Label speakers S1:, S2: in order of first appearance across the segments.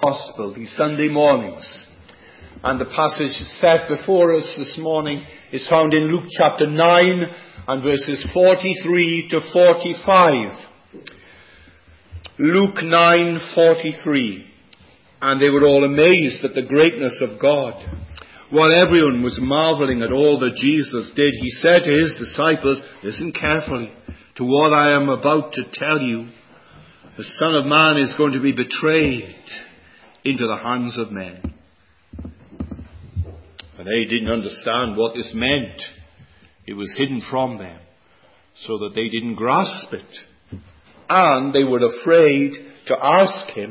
S1: Gospel, these Sunday mornings. And the passage set before us this morning is found in Luke chapter 9 and verses 43 to 45. Luke 9:43. And they were all amazed at the greatness of God. While everyone was marveling at all that Jesus did, he said to his disciples, "Listen carefully to what I am about to tell you. The Son of Man is going to be betrayed into the hands of men." And they didn't understand what this meant. It was hidden from them, so that they didn't grasp it. And they were afraid to ask him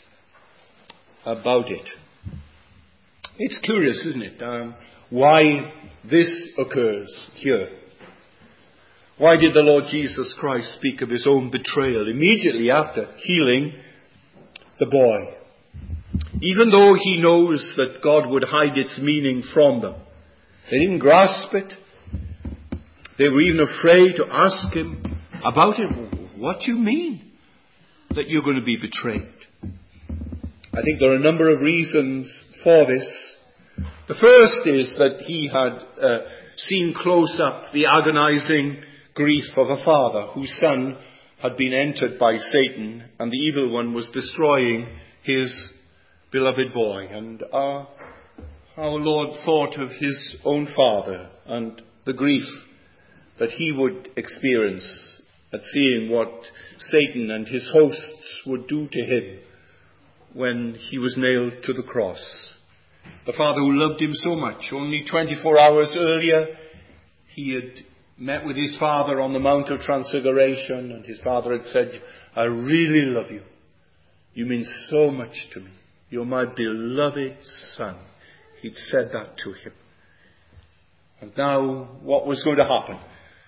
S1: about it. It's curious, isn't it, why this occurs here. Why did the Lord Jesus Christ speak of his own betrayal immediately after healing the boy? Even though he knows that God would hide its meaning from them. They didn't grasp it. They were even afraid to ask him about it. What do you mean that you're going to be betrayed? I think there are a number of reasons for this. The first is that he had seen close up the agonizing grief of a father whose son had been entered by Satan, and the evil one was destroying his beloved boy. And our Lord thought of his own father and the grief that he would experience at seeing what Satan and his hosts would do to him when he was nailed to the cross. The father who loved him so much. Only 24 hours earlier, he had met with his father on the Mount of Transfiguration, and his father had said, "I really love you. You mean so much to me. You're my beloved son." He'd said that to him. And now, what was going to happen?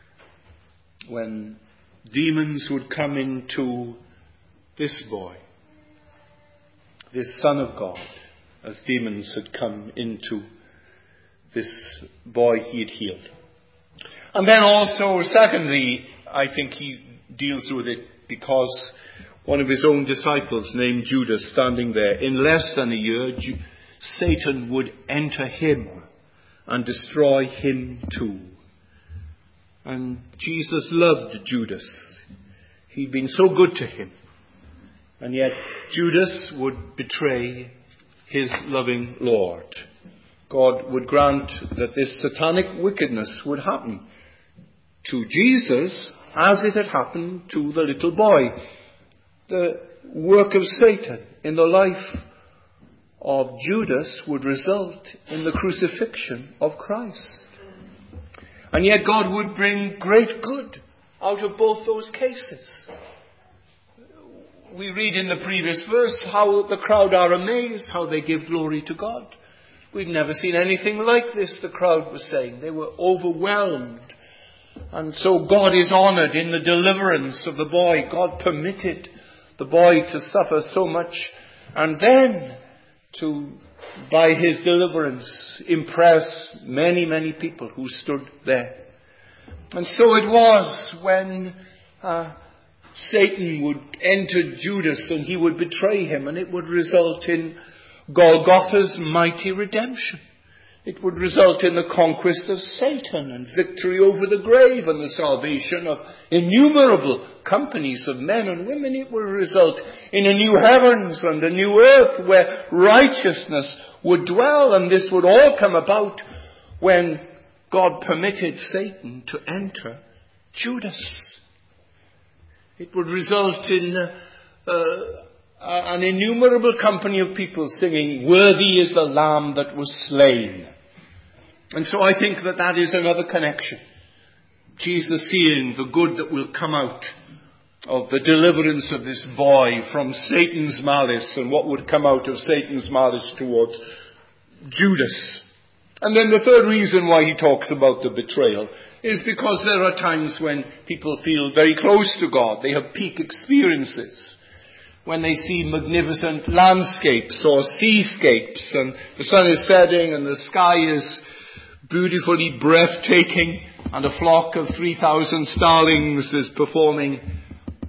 S1: When demons would come into this boy, this Son of God, as demons had come into this boy he had healed. And then also, secondly, I think he deals with it because one of his own disciples named Judas, standing there, in less than a year, Satan would enter him and destroy him too. And Jesus loved Judas. He'd been so good to him. And yet Judas would betray his loving Lord. God would grant that this satanic wickedness would happen to Jesus as it had happened to the little boy. The work of Satan in the life of Judas would result in the crucifixion of Christ. And yet God would bring great good out of both those cases. We read in the previous verse how the crowd are amazed, how they give glory to God. We've never seen anything like this, the crowd was saying. They were overwhelmed. And so God is honored in the deliverance of the boy. God permitted the boy to suffer so much, and then to, by his deliverance, impress many, many people who stood there. And so it was when Satan would enter Judas and he would betray him, and it would result in Golgotha's mighty redemption. It would result in the conquest of Satan and victory over the grave and the salvation of innumerable companies of men and women. It would result in a new heavens and a new earth where righteousness would dwell, and this would all come about when God permitted Satan to enter Judas. It would result in an innumerable company of people singing, "Worthy is the Lamb that was slain." And so I think that is another connection. Jesus seeing the good that will come out of the deliverance of this boy from Satan's malice, and what would come out of Satan's malice towards Judas. And then the third reason why he talks about the betrayal is because there are times when people feel very close to God. They have peak experiences. When they see magnificent landscapes or seascapes, and the sun is setting and the sky is beautifully breathtaking, and a flock of 3,000 starlings is performing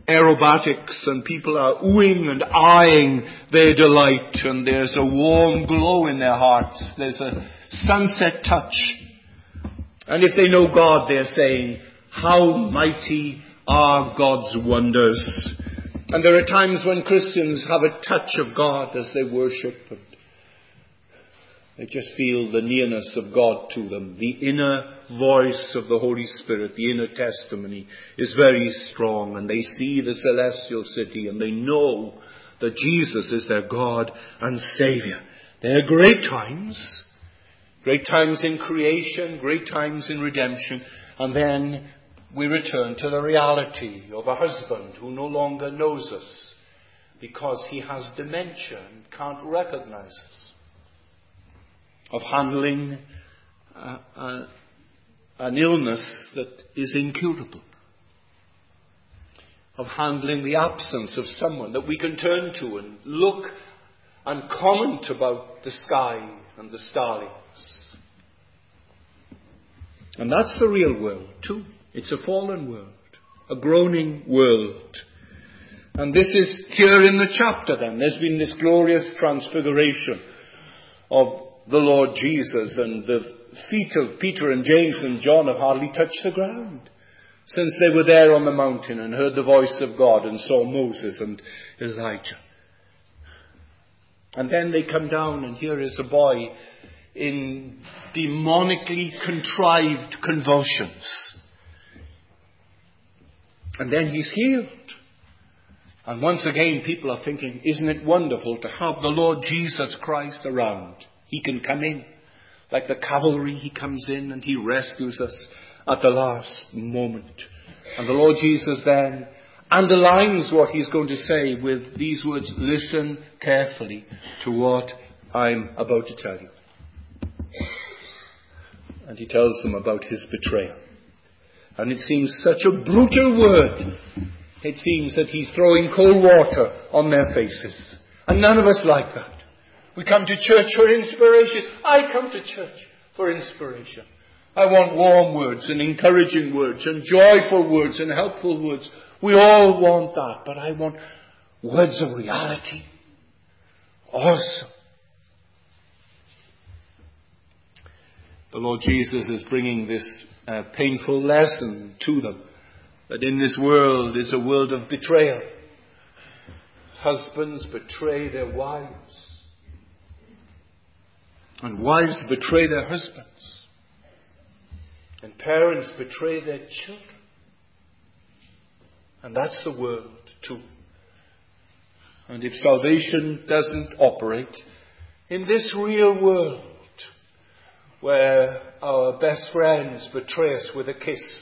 S1: aerobatics, and people are oohing and eyeing their delight, and there's a warm glow in their hearts. There's a sunset touch. And if they know God, they're saying, how mighty are God's wonders. And there are times when Christians have a touch of God as they worship, and they just feel the nearness of God to them. The inner voice of the Holy Spirit, the inner testimony, is very strong, and they see the celestial city, and they know that Jesus is their God and Saviour. There are great times in creation, great times in redemption, and then we return to the reality of a husband who no longer knows us because he has dementia and can't recognize us. Of handling an illness that is incurable. Of handling the absence of someone that we can turn to and look and comment about the sky and the starlings. And that's the real world too. It's a fallen world, a groaning world. And this is here in the chapter then. There's been this glorious transfiguration of the Lord Jesus, and the feet of Peter and James and John have hardly touched the ground since they were there on the mountain and heard the voice of God and saw Moses and Elijah. And then they come down, and here is a boy in demonically contrived convulsions. And then he's healed. And once again people are thinking, isn't it wonderful to have the Lord Jesus Christ around? He can come in. Like the cavalry, he comes in and he rescues us at the last moment. And the Lord Jesus then underlines what he's going to say with these words, listen carefully to what I'm about to tell you. And he tells them about his betrayal. And it seems such a brutal word. It seems that he's throwing cold water on their faces. And none of us like that. We come to church for inspiration. I come to church for inspiration. I want warm words and encouraging words and joyful words and helpful words. We all want that. But I want words of reality. Awesome. The Lord Jesus is bringing this painful lesson to them. That in this world is a world of betrayal. Husbands betray their wives. And wives betray their husbands. And parents betray their children. And that's the world too. And if salvation doesn't operate in this real world, where our best friends betray us with a kiss,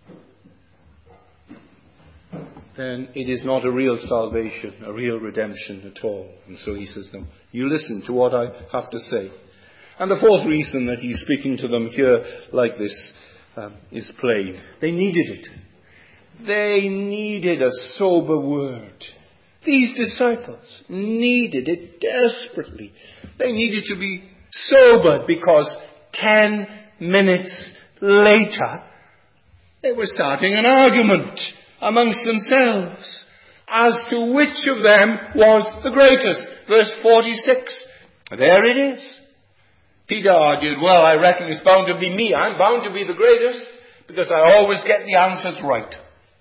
S1: then it is not a real salvation, a real redemption at all. And so he says, no, you listen to what I have to say. And the fourth reason that he's speaking to them here like this is plain. They needed it. They needed a sober word. These disciples needed it desperately. They needed to be sobered because 10 minutes later they were starting an argument amongst themselves as to which of them was the greatest. Verse 46. There it is. Peter argued, well, I reckon it's bound to be me. I'm bound to be the greatest because I always get the answers right.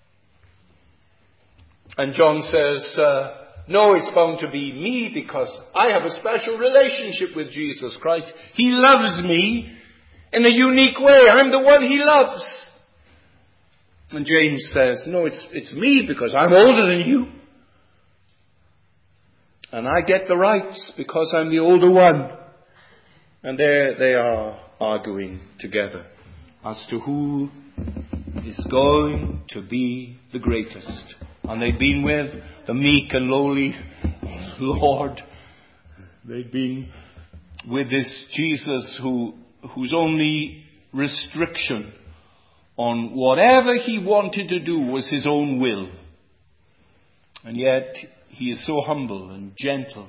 S1: And John says, no, it's bound to be me because I have a special relationship with Jesus Christ. He loves me in a unique way. I'm the one he loves. And James says, no, it's me because I'm older than you. And I get the rights because I'm the older one. And there they are arguing together as to who is going to be the greatest. And they've been with the meek and lowly Lord. They've been with this Jesus whose only restriction on whatever he wanted to do was his own will. And yet he is so humble and gentle.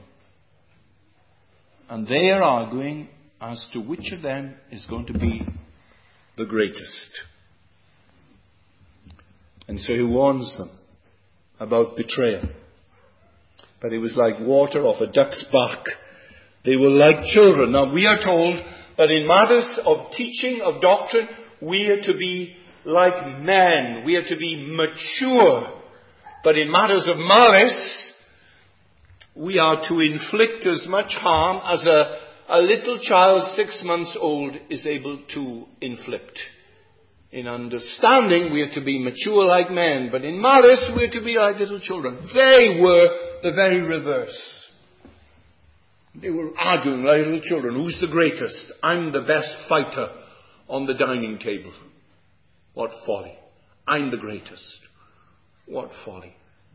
S1: And they are arguing as to which of them is going to be the greatest. And so he warns them about betrayal. But it was like water off a duck's back. They were like children. Now we are told that in matters of teaching, of doctrine, we are to be like men. We are to be mature. But in matters of malice, we are to inflict as much harm as a little child 6 months old is able to inflict. In understanding, we are to be mature like men, but in malice, we are to be like little children. They were the very reverse. They were arguing like little children. Who's the greatest? I'm the best fighter on the dining table. What folly. I'm the greatest. What folly.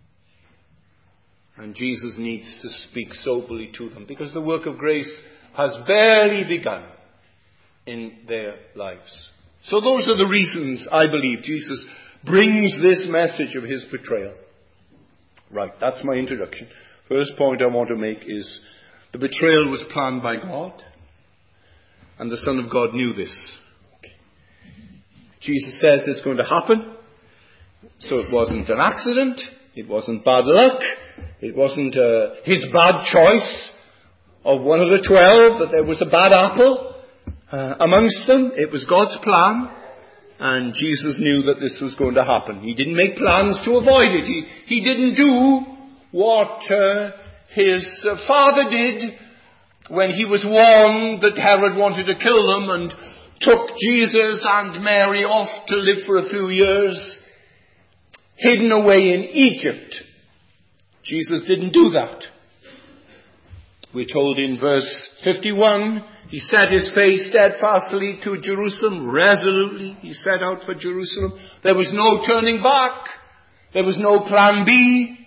S1: And Jesus needs to speak soberly to them, because the work of grace has barely begun in their lives. So those are the reasons, I believe, Jesus brings this message of his betrayal. Right, that's my introduction. First point I want to make is the betrayal was planned by God, and the Son of God knew this. Okay. Jesus says it's going to happen, so it wasn't an accident, it wasn't bad luck, it wasn't his bad choice of one of the 12 that there was a bad apple amongst them. It was God's plan, and Jesus knew that this was going to happen. He didn't make plans to avoid it. He didn't do what his father did when he was warned that Herod wanted to kill them and took Jesus and Mary off to live for a few years, hidden away in Egypt. Jesus didn't do that. We're told in verse 51, he set his face steadfastly to Jerusalem, resolutely. He set out for Jerusalem. There was no turning back. There was no plan B.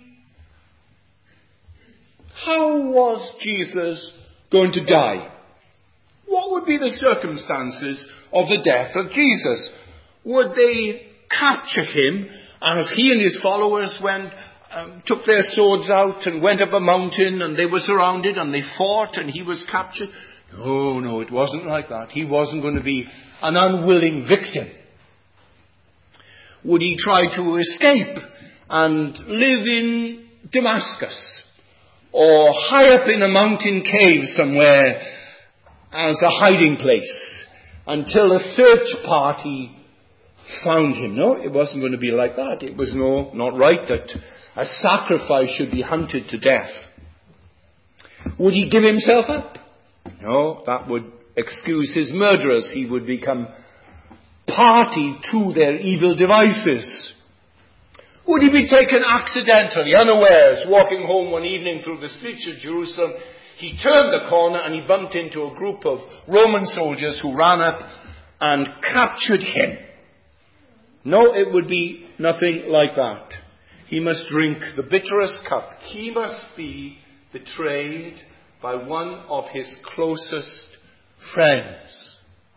S1: How was Jesus going to die? What would be the circumstances of the death of Jesus? Would they capture him as he and his followers took their swords out and went up a mountain, and they were surrounded and they fought and he was captured? No, it wasn't like that. He wasn't going to be an unwilling victim. Would he try to escape and live in Damascus or high up in a mountain cave somewhere as a hiding place until a search party found him? No, it wasn't going to be like that. It was not right that a sacrifice should be hunted to death. Would he give himself up? No, that would excuse his murderers. He would become party to their evil devices. Would he be taken accidentally, unawares, walking home one evening through the streets of Jerusalem? He turned the corner and he bumped into a group of Roman soldiers who ran up and captured him. No, it would be nothing like that. He must drink the bitterest cup. He must be betrayed by one of his closest friends.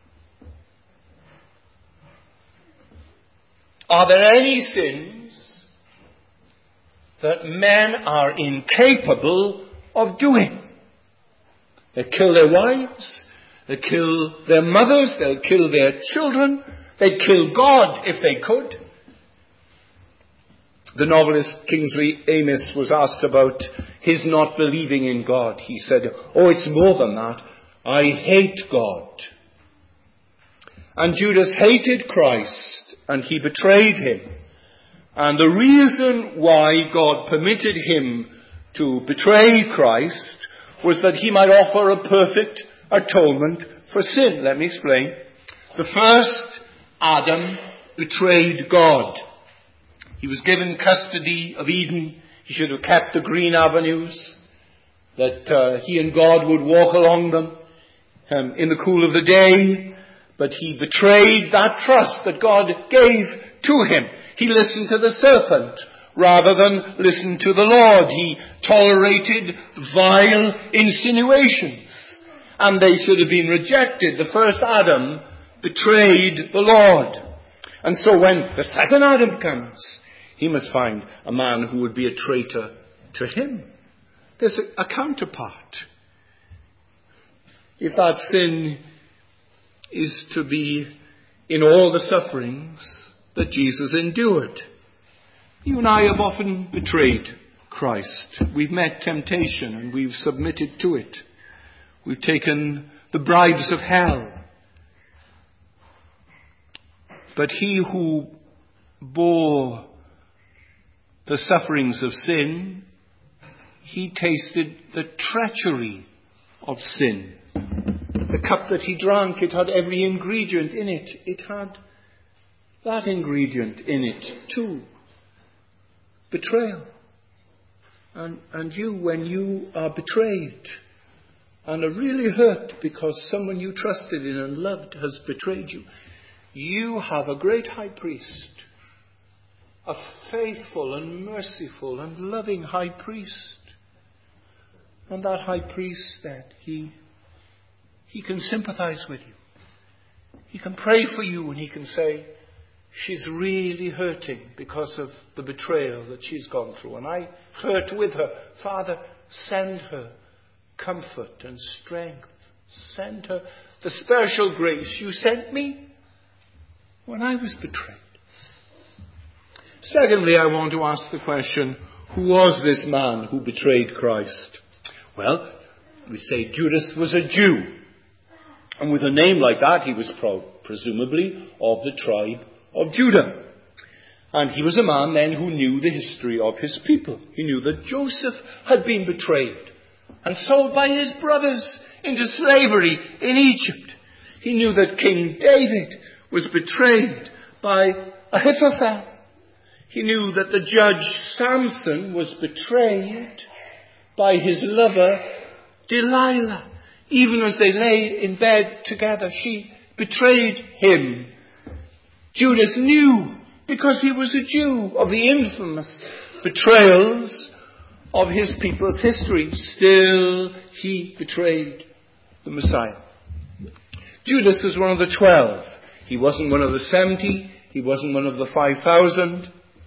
S1: Are there any sins that men are incapable of doing? They kill their wives, they kill their mothers, they'll kill their children, they'd kill God if they could. The novelist Kingsley Amis was asked about his not believing in God. He said, it's more than that. I hate God. And Judas hated Christ, and he betrayed him. And the reason why God permitted him to betray Christ was that he might offer a perfect atonement for sin. Let me explain. The first Adam betrayed God. He was given custody of Eden. He should have kept the green avenues, that he and God would walk along them in the cool of the day. But he betrayed that trust that God gave to him. He listened to the serpent rather than listen to the Lord. He tolerated vile insinuations, and they should have been rejected. The first Adam betrayed the Lord. And so when the second Adam comes, he must find a man who would be a traitor to him. There's a counterpart. If that sin is to be in all the sufferings that Jesus endured. You and I have often betrayed Christ. We've met temptation and we've submitted to it. We've taken the bribes of hell. But he who bore the sufferings of sin, he tasted the treachery of sin. The cup that he drank, it had every ingredient in it. It had that ingredient in it too. Betrayal. And you, when you are betrayed and are really hurt because someone you trusted in and loved has betrayed you, you have a great high priest, a faithful and merciful and loving high priest. And that high priest then, he can sympathize with you. He can pray for you and he can say, she's really hurting because of the betrayal that she's gone through. And I hurt with her. Father, send her comfort and strength. Send her the special grace you sent me when I was betrayed. Secondly, I want to ask the question, who was this man who betrayed Christ? Well, we say Judas was a Jew. And with a name like that, he was presumably of the tribe of Judah. And he was a man then who knew the history of his people. He knew that Joseph had been betrayed and sold by his brothers into slavery in Egypt. He knew that King David was betrayed by Ahithophel. He knew that the judge Samson was betrayed by his lover Delilah. Even as they lay in bed together, she betrayed him. Judas knew, because he was a Jew, of the infamous betrayals of his people's history. Still, he betrayed the Messiah. Judas was one of the 12. He wasn't one of the 70. He wasn't one of the 5,000.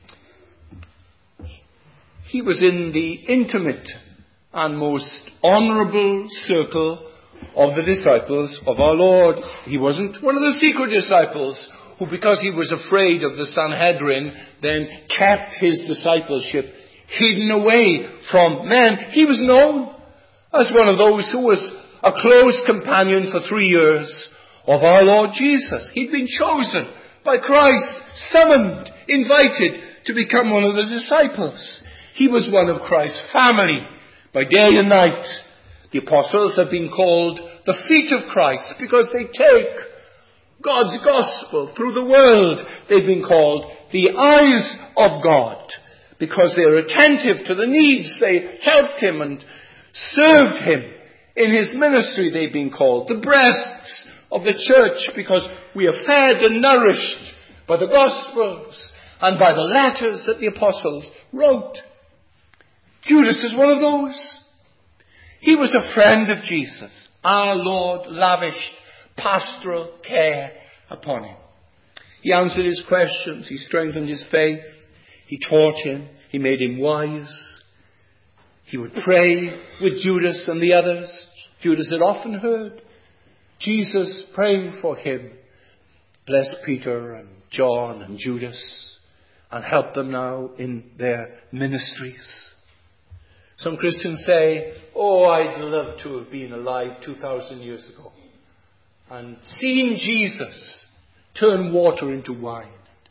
S1: He was in the intimate and most honourable circle of the disciples of our Lord. He wasn't one of the secret disciples who, because he was afraid of the Sanhedrin, then kept his discipleship hidden away from men. He was known as one of those who was a close companion for 3 years of our Lord Jesus. He'd been chosen by Christ, summoned, invited to become one of the disciples. He was one of Christ's family by day and night. The apostles have been called the feet of Christ because they take God's gospel through the world. They've been called the eyes of God because they're attentive to the needs. They helped him and served him in his ministry. They've been called the breasts of the church because we are fed and nourished by the gospels and by the letters that the apostles wrote. Judas is one of those. He was a friend of Jesus. Our Lord lavished pastoral care upon him. He answered his questions. He strengthened his faith. He taught him. He made him wise. He would pray with Judas and the others. Judas had often heard Jesus praying for him. Bless Peter and John and Judas and help them now in their ministries. Some Christians say, oh, I'd love to have been alive 2,000 years ago and seen Jesus turn water into wine,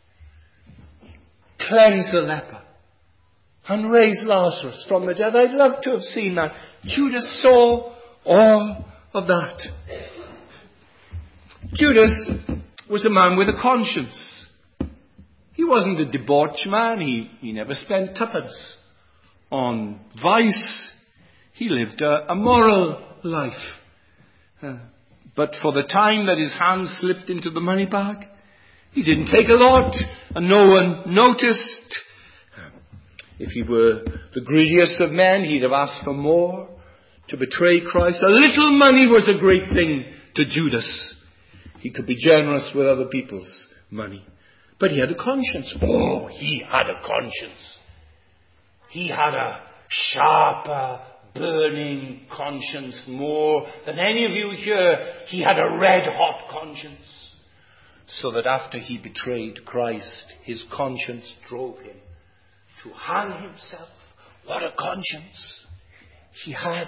S1: cleanse the leper, and raise Lazarus from the dead. I'd love to have seen that. Judas saw all of that. Judas was a man with a conscience. He wasn't a debauched man. He never spent tuppence on vice. He lived a moral life. But for the time that his hand slipped into the money bag, he didn't take a lot and no one noticed. If he were the greediest of men, he'd have asked for more to betray Christ. A little money was a great thing to Judas. He could be generous with other people's money. But he had a conscience. Oh, he had a conscience. He had a sharper, burning conscience more than any of you here. He had a red-hot conscience. So that after he betrayed Christ, his conscience drove him to hang himself. What a conscience he had.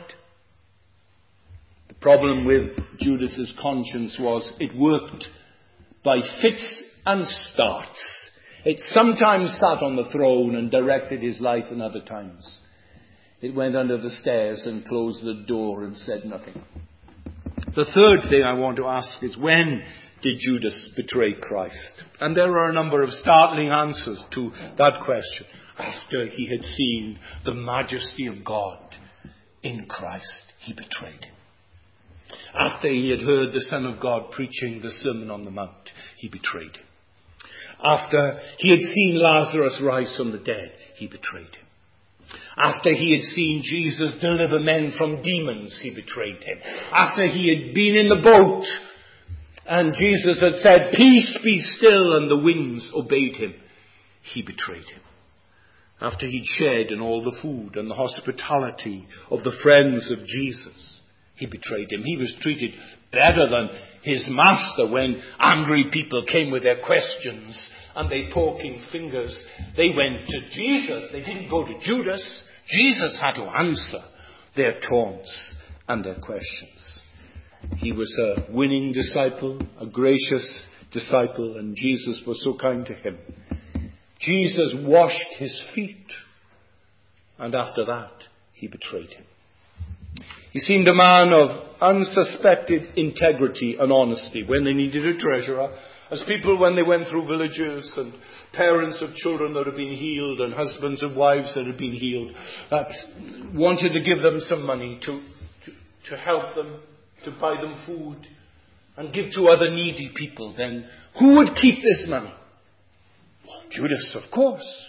S1: The problem with Judas's conscience was it worked by fits and starts. It sometimes sat on the throne and directed his life, and other times it went under the stairs and closed the door and said nothing. The third thing I want to ask is, when did Judas betray Christ? And there are a number of startling answers to that question. After he had seen the majesty of God in Christ, he betrayed him. After he had heard the Son of God preaching the Sermon on the Mount, he betrayed him. After he had seen Lazarus rise from the dead, he betrayed him. After he had seen Jesus deliver men from demons, he betrayed him. After he had been in the boat and Jesus had said, "Peace, be still," and the winds obeyed him, he betrayed him. After he'd shared in all the food and the hospitality of the friends of Jesus, he betrayed him. He was treated better than his master when angry people came with their questions and they poking fingers. They went to Jesus. They didn't go to Judas. Jesus had to answer their taunts and their questions. He was a winning disciple, a gracious disciple, and Jesus was so kind to him. Jesus washed his feet, and after that, he betrayed him. He seemed a man of unsuspected integrity and honesty when they needed a treasurer, as people when they went through villages, and parents of children that had been healed and husbands of wives that had been healed, that wanted to give them some money to help them, to buy them food and give to other needy people. Then who would keep this money? Well, Judas, of course.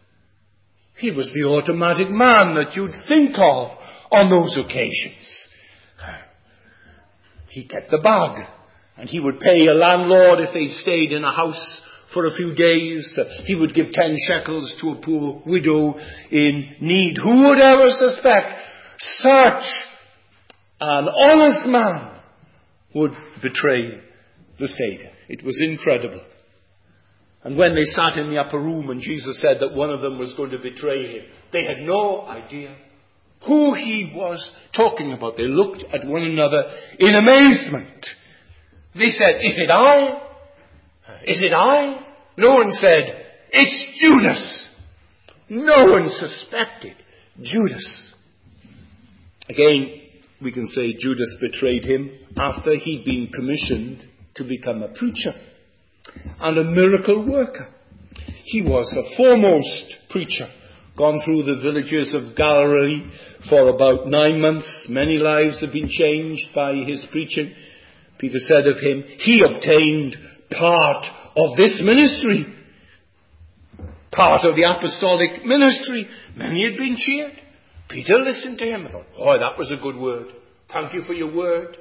S1: He was the automatic man that you'd think of on those occasions. He kept the bag, and he would pay a landlord if they stayed in a house for a few days. He would give 10 shekels to a poor widow in need. Who would ever suspect such an honest man would betray the Saviour? It was incredible. And when they sat in the upper room and Jesus said that one of them was going to betray him, they had no idea who he was talking about. They looked at one another in amazement. They said, "Is it I? Is it I?" No one said, "It's Judas." No one suspected Judas. Again, we can say Judas betrayed him after he'd been commissioned to become a preacher and a miracle worker. He was a foremost preacher, gone through the villages of Galilee for about 9 months. Many lives have been changed by his preaching. Peter said of him, he obtained part of this ministry, part of the apostolic ministry. Many had been cheered. Peter listened to him and thought, "Oh, that was a good word. Thank you for your word."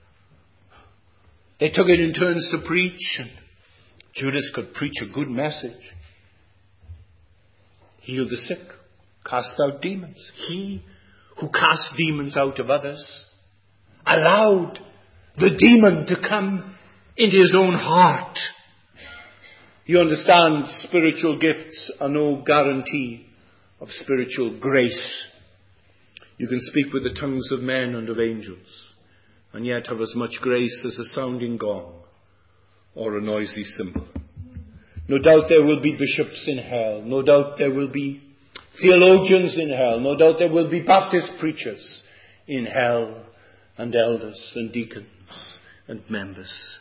S1: They took it in turns to preach, and Judas could preach a good message. Healed the sick, cast out demons. He who cast demons out of others allowed the demon to come into his own heart. You understand, spiritual gifts are no guarantee of spiritual grace. You can speak with the tongues of men and of angels, and yet have as much grace as a sounding gong or a noisy cymbal. No doubt there will be bishops in hell. No doubt there will be theologians in hell. No doubt there will be Baptist preachers in hell, and elders and deacons and members,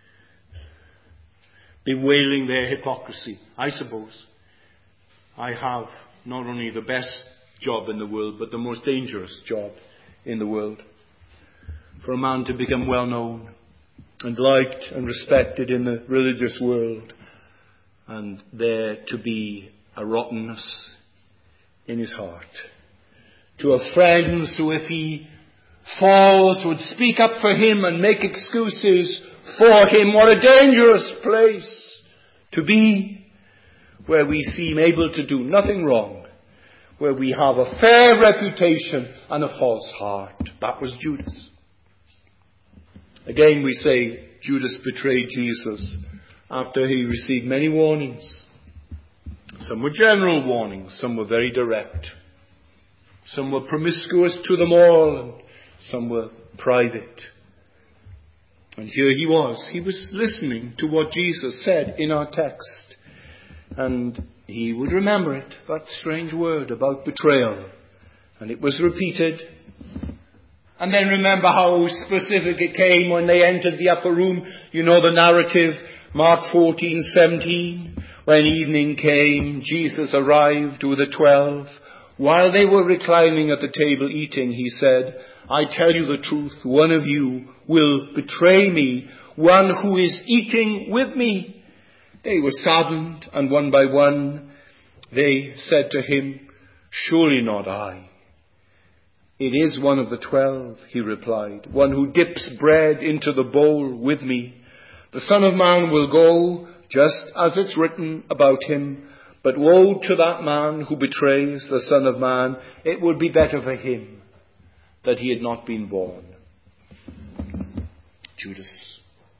S1: bewailing their hypocrisy. I suppose I have not only the best job in the world, but the most dangerous job in the world. For a man to become well known and liked and respected in the religious world, and there to be a rottenness in his heart. To have friends who, if he falls, would speak up for him and make excuses for him. What a dangerous place to be, where we seem able to do nothing wrong, where we have a fair reputation and a false heart. That was Judas. Again, we say Judas betrayed Jesus after he received many warnings. Some were general warnings, some were very direct. Some were promiscuous to them all, and some were private. And here he was listening to what Jesus said in our text. And he would remember it, that strange word about betrayal. And it was repeated. And then remember how specific it came when they entered the upper room. You know the narrative, Mark 14:17. When evening came, Jesus arrived with the 12. While they were reclining at the table eating, he said, I tell you the truth, one of you will betray me, one who is eating with me. They were saddened, and one by one they said to him, surely not I. It is one of the 12, he replied, one who dips bread into the bowl with me. The Son of Man will go just as it's written about him, but woe to that man who betrays the Son of Man. It would be better for him that he had not been born. Judas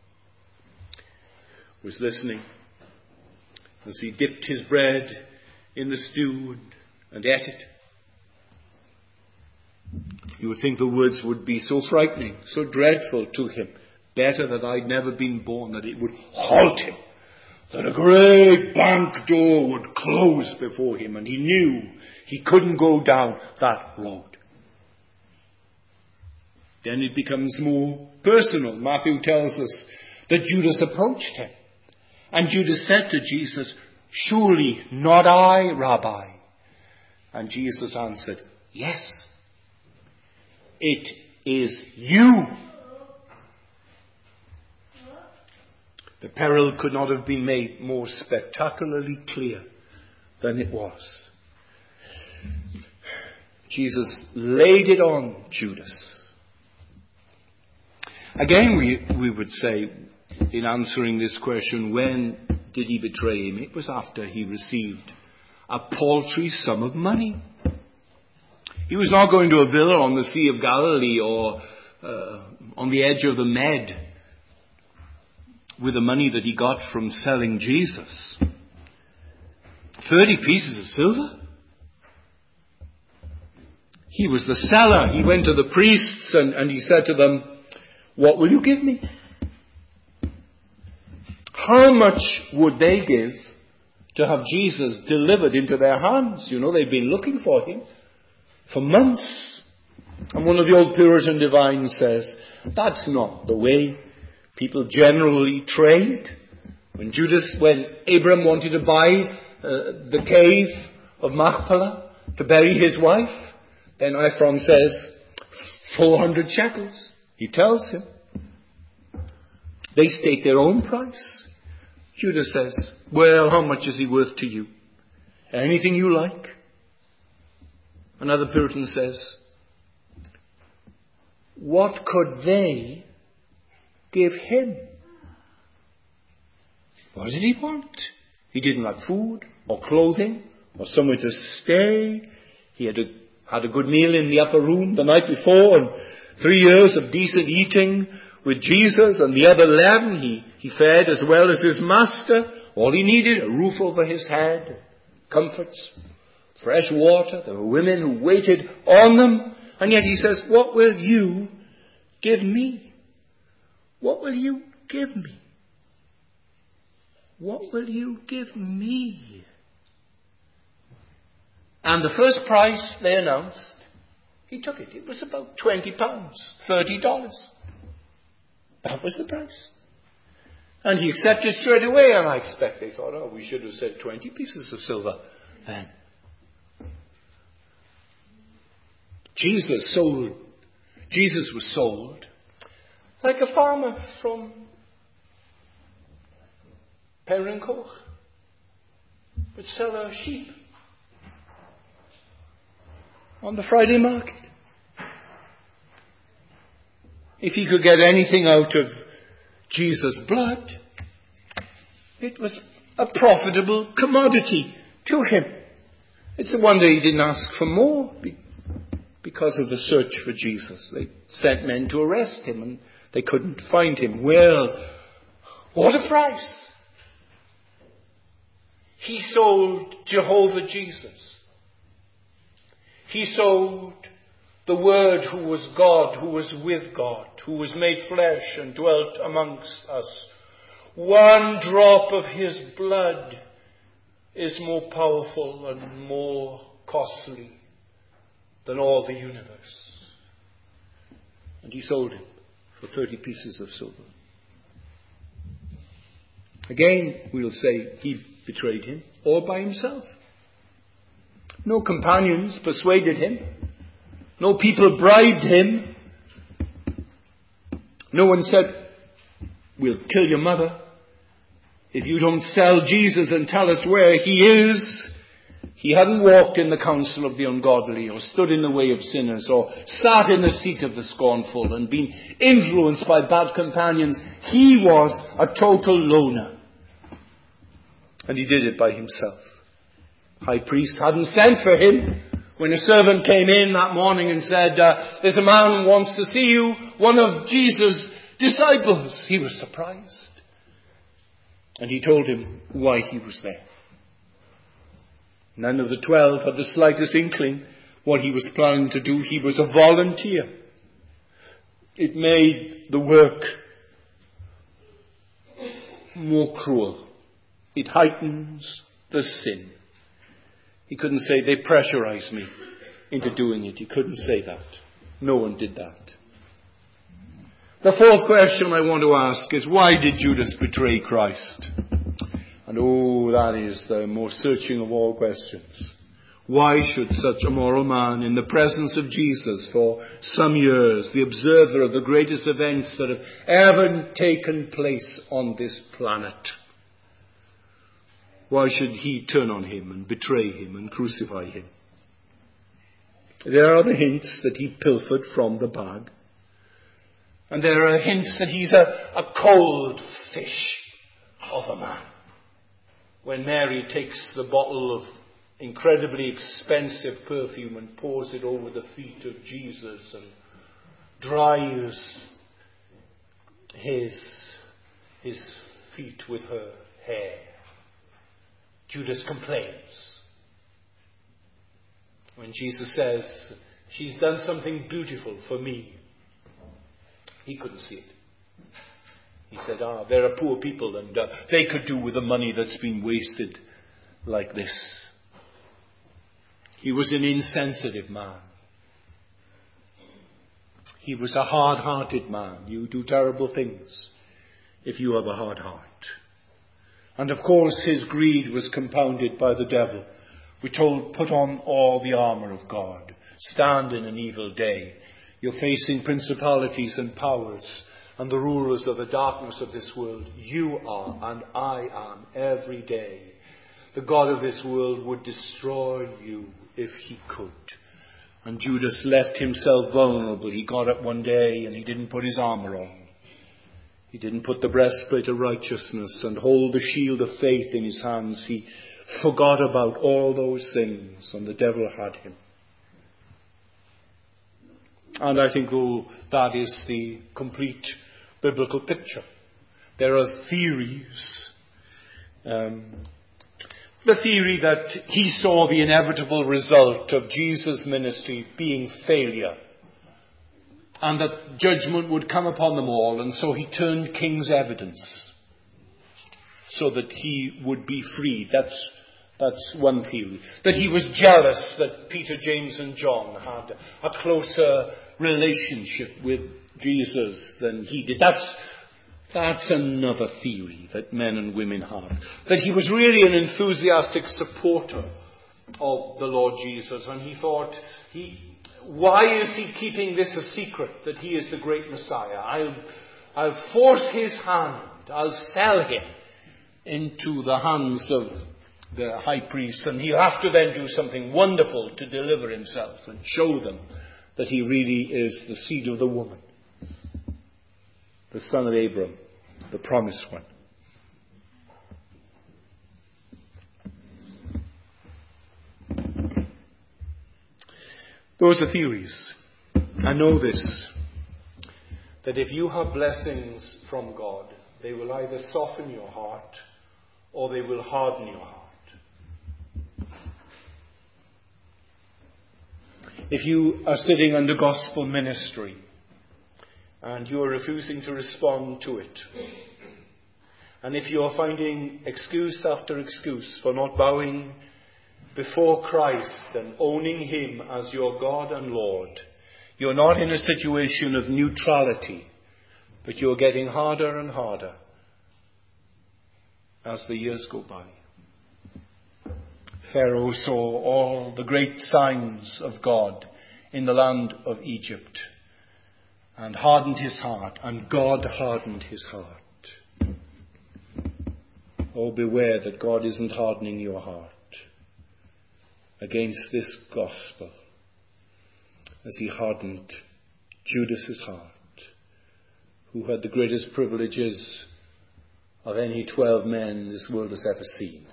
S1: was listening as he dipped his bread in the stew and ate it. You would think the words would be so frightening, so dreadful to him. Better that I'd never been born, that it would halt him, that a great bank door would close before him, and he knew he couldn't go down that road. Then it becomes more personal. Matthew tells us that Judas approached him. And Judas said to Jesus, surely not I, Rabbi. And Jesus answered, yes, it is you. The peril could not have been made more spectacularly clear than it was. Jesus laid it on Judas. Again, we would say, in answering this question, when did he betray him? It was after he received a paltry sum of money. He was not going to a villa on the Sea of Galilee or on the edge of the Med with the money that he got from selling Jesus. 30 pieces of silver? He was the seller. He went to the priests and he said to them, what will you give me? How much would they give to have Jesus delivered into their hands? You know, they've been looking for him for months. And one of the old Puritan divines says, that's not the way people generally trade. When Abram wanted to buy the cave of Machpelah to bury his wife, then Ephron says, 400 shekels. He tells him. They state their own price. Judas says, well, how much is he worth to you? Anything you like. Another Puritan says, what could they give him? What did he want? He didn't like food or clothing or somewhere to stay. He had a good meal in the upper room the night before and 3 years of decent eating with Jesus and the other 11. He fared as well as his master. All he needed, a roof over his head, comforts, fresh water. There were women who waited on them. And yet he says, what will you give me? What will you give me? What will you give me? And the first price they announced, he took it. It was about £20, $30. That was the price. And he accepted straight away, and I expect they thought, oh, we should have said 20 pieces of silver then. Jesus was sold like a farmer from Perencoch would sell a sheep on the Friday market. If he could get anything out of Jesus' blood, it was a profitable commodity to him. It's a wonder he didn't ask for more because of the search for Jesus. They sent men to arrest him and they couldn't find him. Well, what a price! He sold Jehovah Jesus. He sold the Word who was God, who was with God, who was made flesh and dwelt amongst us. One drop of his blood is more powerful and more costly than all the universe. And he sold him for 30 pieces of silver. Again, we'll say he betrayed him all by himself. No companions persuaded him. No people bribed him. No one said, we'll kill your mother if you don't sell Jesus and tell us where he is. He hadn't walked in the counsel of the ungodly, or stood in the way of sinners, or sat in the seat of the scornful and been influenced by bad companions. He was a total loner. And he did it by himself. High priest hadn't sent for him. When a servant came in that morning and said, there's a man who wants to see you, one of Jesus' disciples, he was surprised. And he told him why he was there. None of the 12 had the slightest inkling what he was planning to do. He was a volunteer. It made the work more cruel. It heightens the sin. He couldn't say, they pressurized me into doing it. He couldn't say that. No one did that. The fourth question I want to ask is, why did Judas betray Christ? And that is the most searching of all questions. Why should such a moral man, in the presence of Jesus for some years, the observer of the greatest events that have ever taken place on this planet, why should he turn on him and betray him and crucify him? There are the hints that he pilfered from the bag. And there are hints that he's a cold fish of a man. When Mary takes the bottle of incredibly expensive perfume and pours it over the feet of Jesus and dries his feet with her hair, Judas complains. When Jesus says, she's done something beautiful for me, he couldn't see it. He said, there are poor people and they could do with the money that's been wasted like this. He was an insensitive man. He was a hard-hearted man. You do terrible things if you have a hard heart. And of course his greed was compounded by the devil. We're told, put on all the armour of God. Stand in an evil day. You're facing principalities and powers and the rulers of the darkness of this world. You are and I am every day. The God of this world would destroy you if he could. And Judas left himself vulnerable. He got up one day and he didn't put his armour on. He didn't put the breastplate of righteousness and hold the shield of faith in his hands. He forgot about all those things and the devil had him. And I think, that is the complete biblical picture. There are theories. The theory that he saw the inevitable result of Jesus' ministry being failure, and that judgment would come upon them all, and so he turned king's evidence so that he would be freed. That's one theory. That he was jealous that Peter, James and John had a closer relationship with Jesus than he did. That's another theory that men and women have. That he was really an enthusiastic supporter of the Lord Jesus, and he thought, why is he keeping this a secret, that he is the great Messiah? I'll force his hand. I'll sell him into the hands of the high priest, and he'll have to then do something wonderful to deliver himself and show them that he really is the seed of the woman, the son of Abram, the promised one. Those are theories. I know this, that if you have blessings from God, they will either soften your heart or they will harden your heart. If you are sitting under gospel ministry and you are refusing to respond to it, and if you are finding excuse after excuse for not bowing before Christ and owning Him as your God and Lord, you're not in a situation of neutrality, but you're getting harder and harder as the years go by. Pharaoh saw all the great signs of God in the land of Egypt and hardened his heart, and God hardened his heart. Oh, beware that God isn't hardening your heart against this gospel as He hardened Judas's heart, who had the greatest privileges of any 12 men this world has ever seen.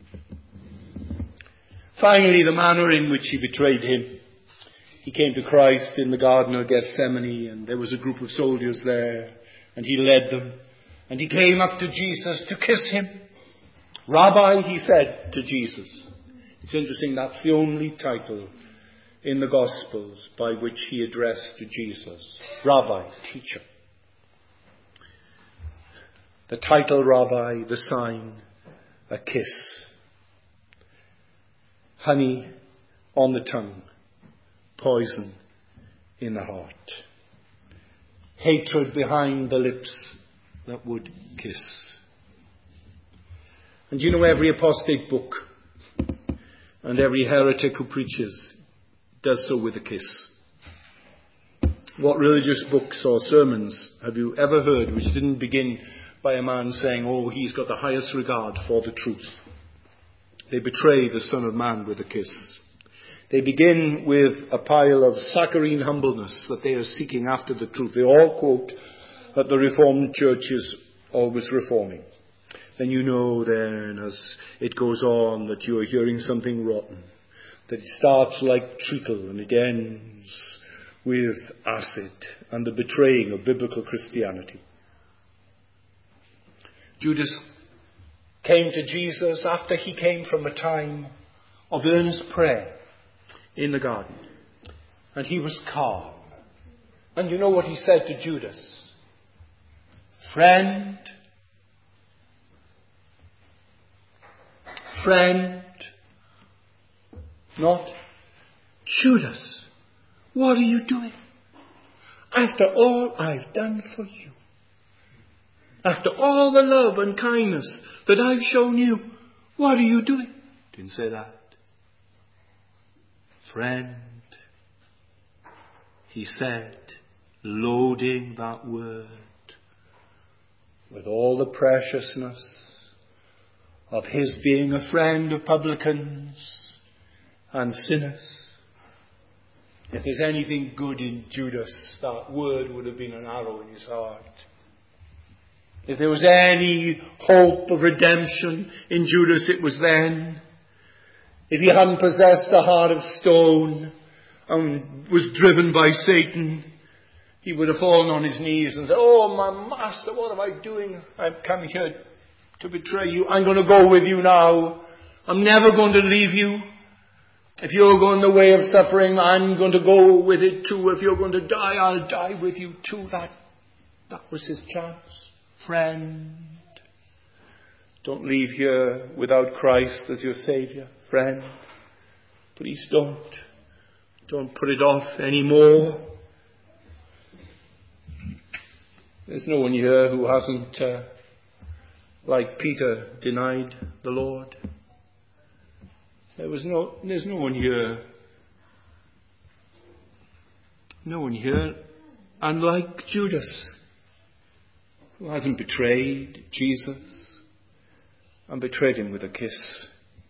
S1: Finally, the manner in which He betrayed Him. He came to Christ in the Garden of Gethsemane, and there was a group of soldiers there, and He led them, and He came up to Jesus to kiss Him. Rabbi, He said to Jesus. It's interesting, that's the only title in the Gospels by which He addressed to Jesus. Rabbi, teacher. The title Rabbi, the sign, a kiss. Honey on the tongue, poison in the heart. Hatred behind the lips that would kiss. And you know, every apostate book and every heretic who preaches does so with a kiss. What religious books or sermons have you ever heard which didn't begin by a man saying, oh, he's got the highest regard for the truth? They betray the Son of Man with a kiss. They begin with a pile of saccharine humbleness that they are seeking after the truth. They all quote that the Reformed Church is always reforming. Then you know then, as it goes on, that you are hearing something rotten. That it starts like treacle and it ends with acid and the betraying of biblical Christianity. Judas came to Jesus after he came from a time of earnest prayer in the garden. And he was calm. And you know what he said to Judas? Friend, not Judas, what are you doing? After all I've done for you, after all the love and kindness that I've shown you, what are you doing? Didn't say that. Friend, he said, loading that word with all the preciousness of his being a friend of publicans and sinners. If there's anything good in Judas, that word would have been an arrow in his heart. If there was any hope of redemption in Judas, it was then. If he hadn't possessed a heart of stone and was driven by Satan, he would have fallen on his knees and said, oh, my master, what am I doing? I've come here to betray you. I'm going to go with you now. I'm never going to leave you. If you're going the way of suffering, I'm going to go with it too. If you're going to die, I'll die with you too. That was his chance. Friend, don't leave here without Christ as your Saviour. Friend, please don't put it off anymore. There's no one here who hasn't, like Peter, denied the Lord. There's no one here. No one here, unlike Judas, who hasn't betrayed Jesus and betrayed him with a kiss.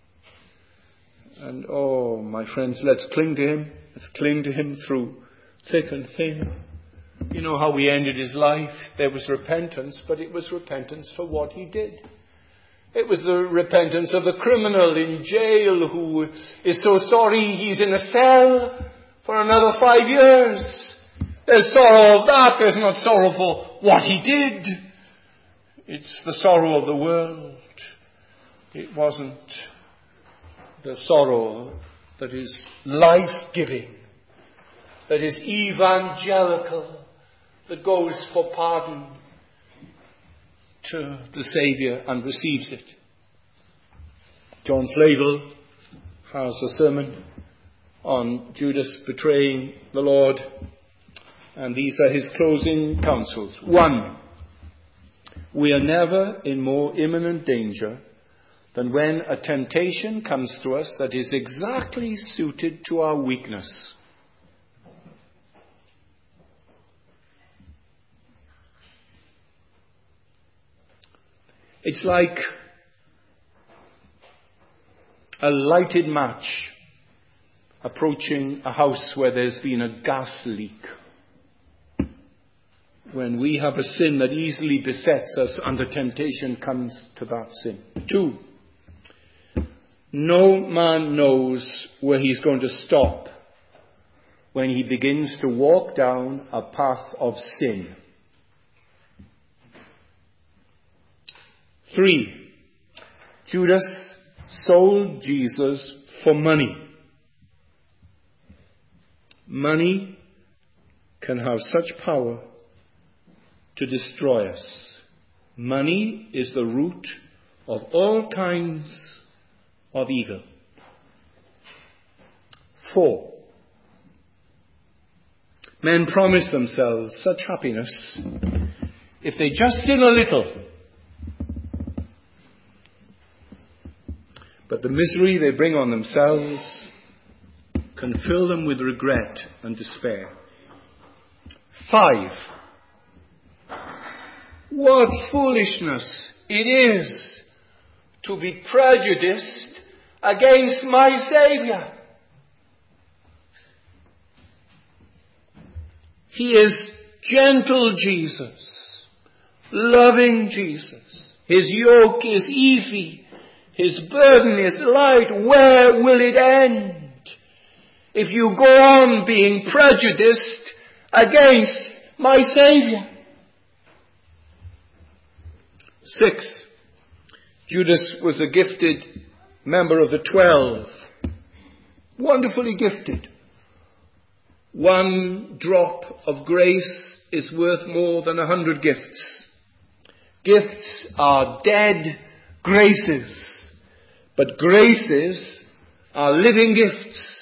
S1: And oh, my friends, let's cling to him. Let's cling to him through thick and thin. You know how he ended his life. There was repentance, but it was repentance for what he did. It was the repentance of the criminal in jail who is so sorry he's in a cell for another 5 years. There's sorrow of that. There's not sorrow for what he did. It's the sorrow of the world. It wasn't the sorrow that is life-giving that is evangelical, that goes for pardon to the Saviour and receives it. John Flavel has a sermon on Judas betraying the Lord, and these are his closing counsels. 1. We are never in more imminent danger than when a temptation comes to us that is exactly suited to our weakness. It's like a lighted match approaching a house where there's been a gas leak. When we have a sin that easily besets us and the temptation comes to that sin. 2. No man knows where he's going to stop when he begins to walk down a path of sin. 3. Judas sold Jesus for money. Money can have such power to destroy us. Money is the root of all kinds of evil. 4. Men promise themselves such happiness if they just sin a little. But the misery they bring on themselves can fill them with regret and despair. 5. What foolishness it is to be prejudiced against my Saviour. He is gentle Jesus, loving Jesus. His yoke is easy, his burden is light. Where will it end if you go on being prejudiced against my Saviour? 6. Judas was a gifted member of the 12. Wonderfully gifted. 1 drop of grace is worth more than 100 gifts. Gifts are dead graces, but graces are living gifts.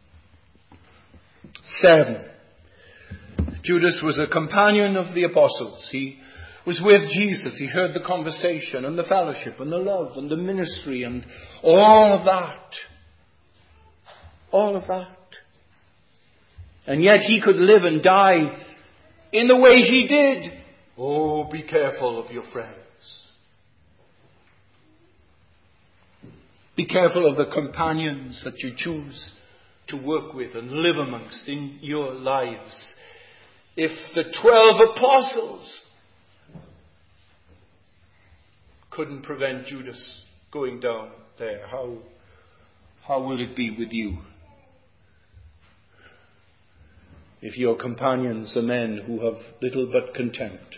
S1: 7. Judas was a companion of the apostles. He was with Jesus. He heard the conversation and the fellowship and the love and the ministry and all of that. All of that. And yet he could live and die in the way he did. Oh, be careful of your friends. Be careful of the companions that you choose to work with and live amongst in your lives. If the 12 apostles couldn't prevent Judas going down there, how will it be with you? If your companions are men who have little but contempt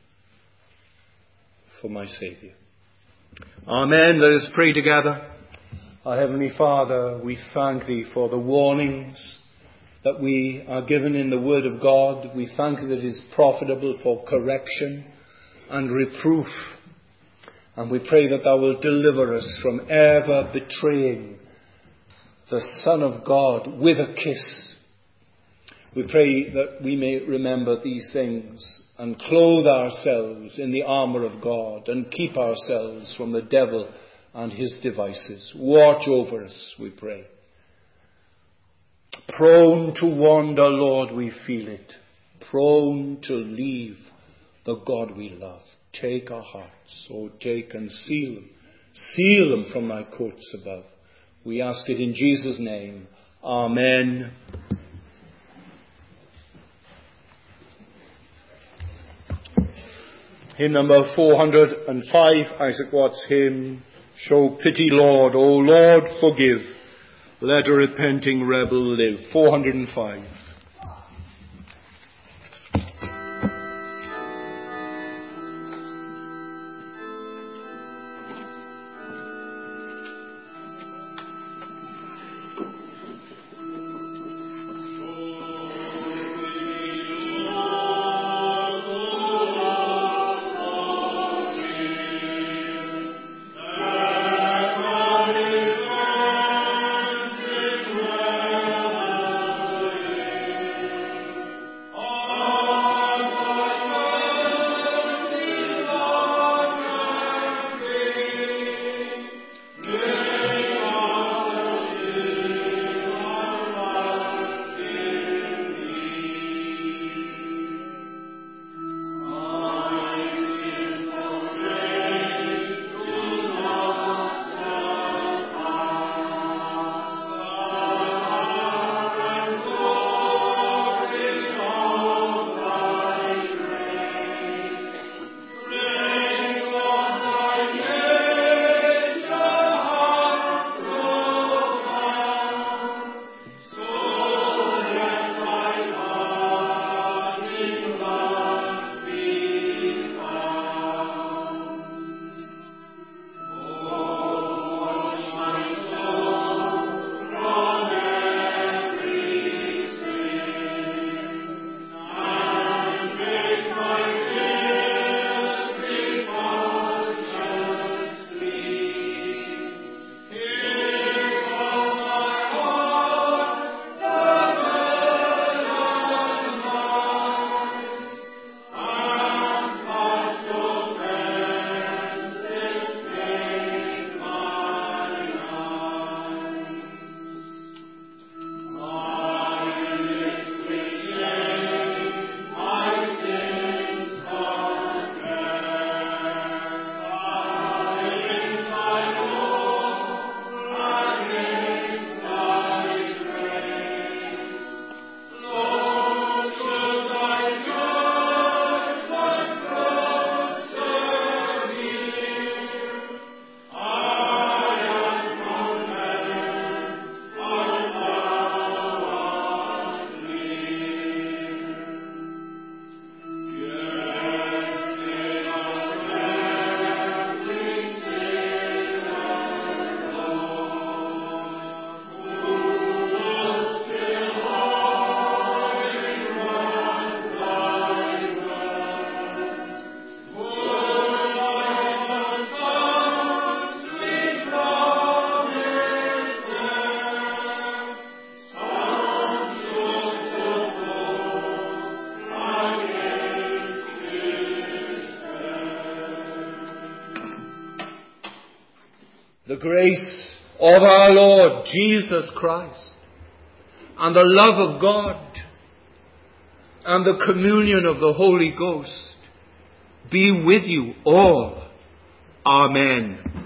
S1: for my Saviour. Amen. Let us pray together. Our Heavenly Father, we thank Thee for the warnings that we are given in the Word of God. We thank Thee that it is profitable for correction and reproof. And we pray that Thou wilt deliver us from ever betraying the Son of God with a kiss. We pray that we may remember these things and clothe ourselves in the armour of God and keep ourselves from the devil and his devices. Watch over us, we pray. Prone to wander, Lord, we feel it. Prone to leave the God we love. Take our hearts, oh, take and seal them. Seal them from thy courts above. We ask it in Jesus' name. Amen. Hymn number 405, Isaac Watts' hymn, Show Pity, Lord, O Lord, forgive. Let a repenting rebel live. 405. the grace of our Lord Jesus Christ, and the love of God, and the communion of the Holy Ghost be with you all. Amen.